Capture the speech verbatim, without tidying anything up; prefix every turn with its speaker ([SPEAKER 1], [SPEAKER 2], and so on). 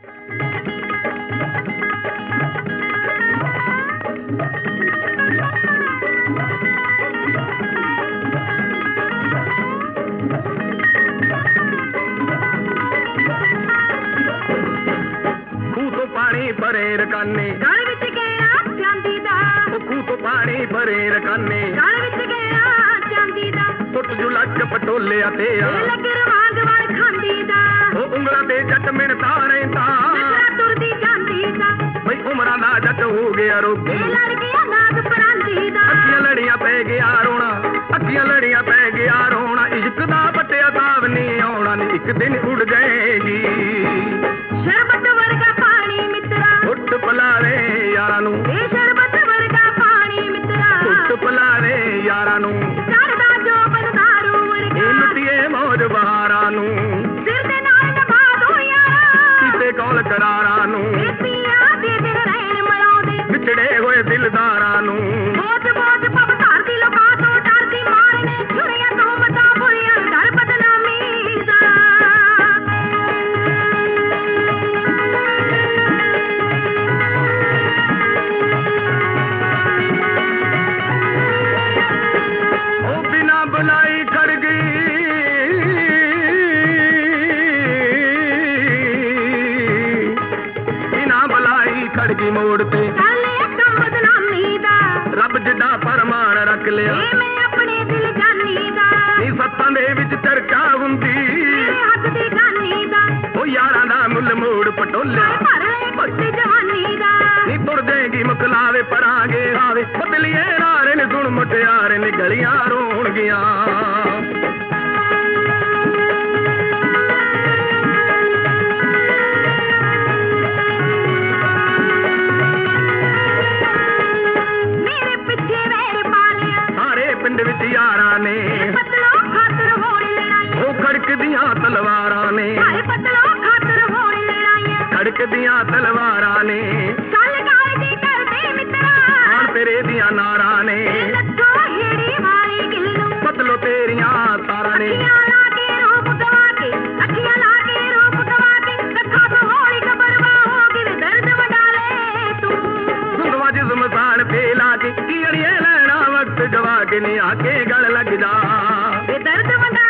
[SPEAKER 1] पानी भरे रकाने
[SPEAKER 2] गल विच गया चांदी दा
[SPEAKER 1] खूह तो पानी भरे रकाने
[SPEAKER 2] गल विच गया चांदी दा
[SPEAKER 1] टुट जू लच पटोलिया ते
[SPEAKER 2] लग रवांग वाल खांदी दा
[SPEAKER 1] ओ उंगलां ते जट मिणता रहिंदा
[SPEAKER 2] नजरा तुरदी जांदी दा
[SPEAKER 1] बई उमरां दा जट हो गया रोगी
[SPEAKER 2] लड़ गया नाग परांदी दा
[SPEAKER 1] अखियां लड़ियां पै गया रोना अखियां लड़ियां पै गया रोना इश्क दा पट्टिया ताव नहीं आउणा नी इक दिन उड़ जाएगी
[SPEAKER 2] शरबत वर्गा पानी मित्रा
[SPEAKER 1] उठ पलावे यारां नू
[SPEAKER 2] ए शरबत वर्गा पानी मित्रा
[SPEAKER 1] उठ पलावे यारां नू
[SPEAKER 2] चढ़दा जो बनदारू वर्गा
[SPEAKER 1] लुटिए मौज बहारां नू
[SPEAKER 2] सिर दे नाल नभा दो यारा
[SPEAKER 1] किते कौल करारां नू
[SPEAKER 2] बेतिया दे दिल रहन मलाउंदे
[SPEAKER 1] विछड़े होए दिलदारां नू
[SPEAKER 2] बहुत बहुत पब धरती लोकां तो डरदी मारने छुरियां तो मता बुलियां डर बदनामी दा ओ बिना बुलाई खड़ गई बिना बुलाई खड़ गई मोड़ पे रब जिदा फरमान रख लिया मैं अपने दिल जानी दा
[SPEAKER 1] नी सत्तां दे विच चर्चा हुंदी
[SPEAKER 2] मेरे हक दी जानी दा
[SPEAKER 1] ओ यारां दा मुल मोड़ पटोलिया
[SPEAKER 2] भर ले कुत्ती जवानी दा
[SPEAKER 1] नी तुर जाएगी मुकलावे परांगे आवे बदलिए नारे ने सुन मुटियारे ने गलियां रोण गियां
[SPEAKER 2] मेरे पीछे वैर पा लिया
[SPEAKER 1] सारे पिंड विच यारां ने
[SPEAKER 2] पतलो खातर होण लड़ाई
[SPEAKER 1] ओ खड़कदियां तलवारां ने
[SPEAKER 2] भाई पतलो खातर होण लड़ाई
[SPEAKER 1] खड़कदियां तलवारां ने
[SPEAKER 2] चल गाल दी कर दे मित्रा
[SPEAKER 1] आण तेरे दियां नारां ने
[SPEAKER 2] लट्ठो हेड़ी वाली गिल्लू
[SPEAKER 1] पतलो तेरियां तारां ने
[SPEAKER 2] अखियां ला के रूप गवा के अखियां ला के रूप गवा के कथा तो होली खबरवा होगी वे दर्द वडाले तू
[SPEAKER 1] सुंदवा जिस्म साण पे लाके की अड़िए लेना वक्त गवा के नी आके गल लग जा
[SPEAKER 2] वे दर्द वडा